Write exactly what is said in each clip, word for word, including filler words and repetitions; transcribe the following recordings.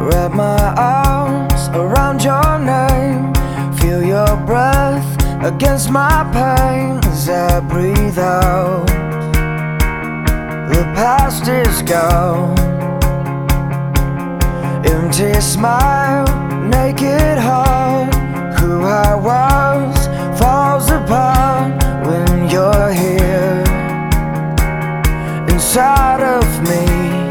Wrap my arms around your name, feel your breath against my pain as I breathe out. The past is gone. Empty smile, naked heart. Who I was falls apart when you're here inside of me.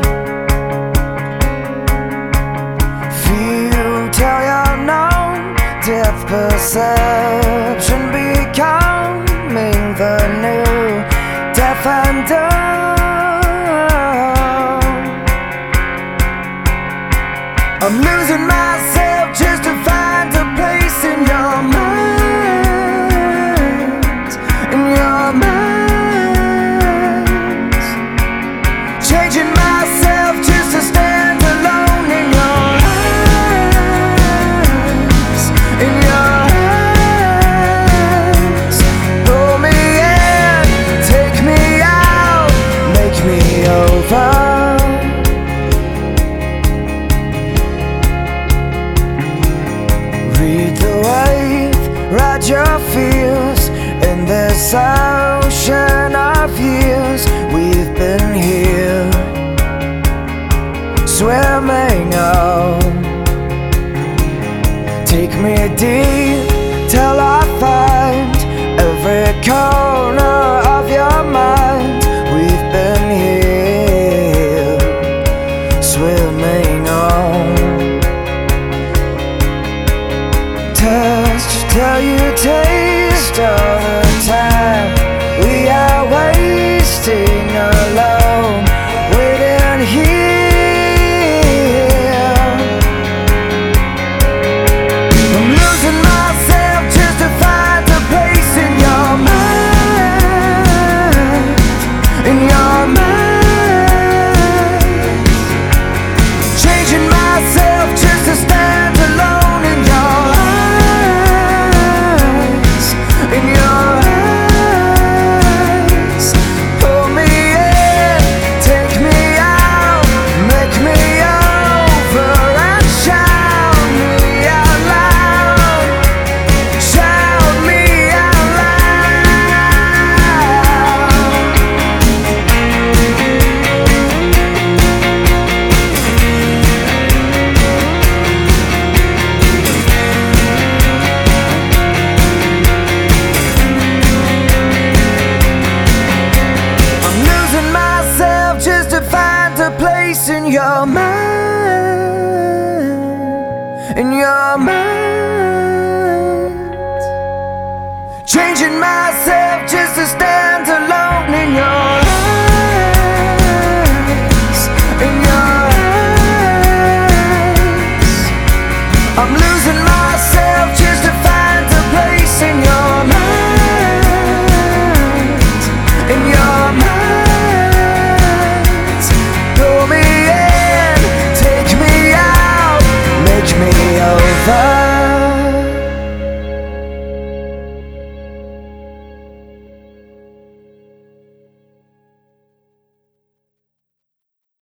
Feel, tell your known depth perception, becoming the new deaf and dumb. I'm losing myself just to find a place in your mind, in your minds. Changing myself just to stand alone in your eyes, in your eyes. Pull me in, take me out, make me over. Read the wave, ride your fears in this ocean of years. We've been here, swimming on. Take me deep till I find every corner of your mind. We've been here, swimming on. Touch till you taste all the time we are wasting alone, waiting here. I'm losing myself just to find a place in your mind, in your mind. Changing myself just to stand alone in your eyes, in your eyes. Pull me in, take me out, make me over, and shout me out loud, shout me out I'm losing myself just to find a place in your mind, in your mind. Changing myself just to stand alone in your